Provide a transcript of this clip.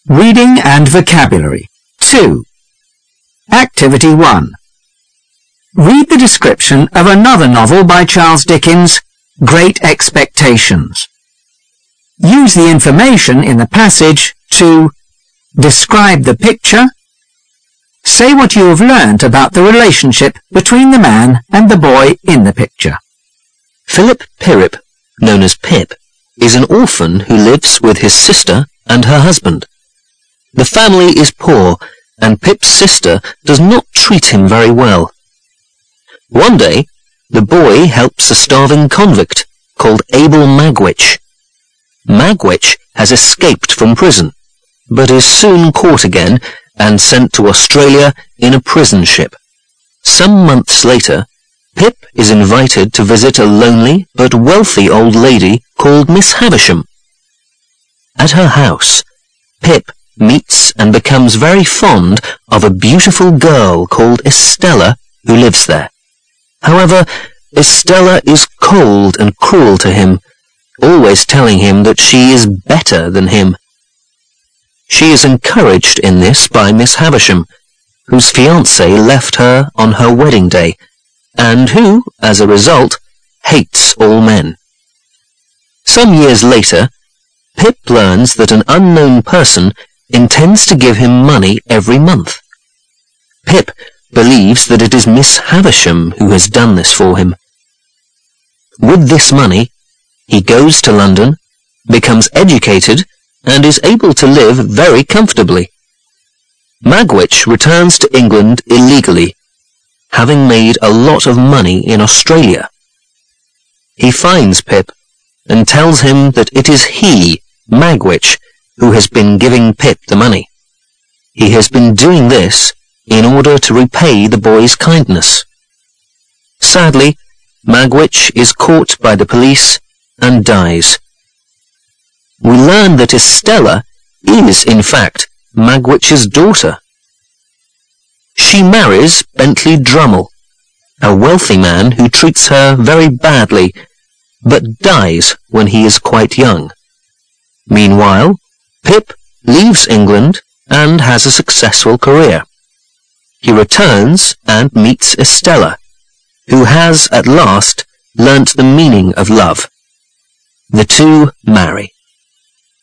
Reading and vocabulary. 2. Activity 1. Read the description of another novel by Charles Dickens, Great Expectations. Use the information in the passage to describe the picture, say what you have learnt about the relationship between the man and the boy in the picture. Philip Pirrip, known as Pip, is an orphan who lives with his sister and her husband. The family is poor, and Pip's sister does not treat him very well. One day, the boy helps a starving convict called Abel Magwitch. Magwitch has escaped from prison, but is soon caught again and sent to Australia in a prison ship. Some months later, Pip is invited to visit a lonely but wealthy old lady called Miss Havisham. At her house, Pip meets and becomes very fond of a beautiful girl called Estella who lives there. However, Estella is cold and cruel to him, always telling him that she is better than him. She is encouraged in this by Miss Havisham, whose fiancé left her on her wedding day, and who, as a result, hates all men. Some years later, Pip learns that an unknown person intends to give him money every month. Pip believes that it is Miss Havisham who has done this for him. With this money, he goes to London, becomes educated, and is able to live very comfortably. Magwitch returns to England illegally, having made a lot of money in Australia. He finds Pip and tells him that it is he, Magwitch, who has been giving Pip the money. He has been doing this in order to repay the boy's kindness. Sadly, Magwitch is caught by the police and dies. We learn that Estella is, in fact, Magwitch's daughter. She marries Bentley Drummle, a wealthy man who treats her very badly, but dies when he is quite young. Meanwhile, Pip leaves England and has a successful career. He returns and meets Estella, who has at last learnt the meaning of love. The two marry.